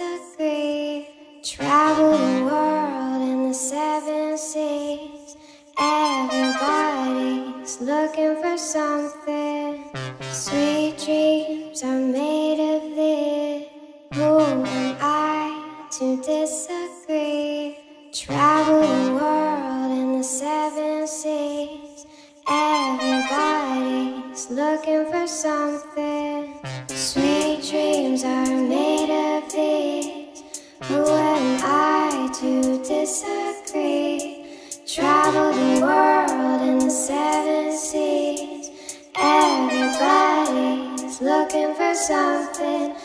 disagree. Travel the world in the 7 seas. Everybody's looking for something. Sweet dreams are made of this. Who am I to disagree? Travel the world in the 7 seas. Everybody's looking for something. Sweet dreams are made of these. Who am I to disagree? Travel the world in the 7 seas. Everybody's looking for something.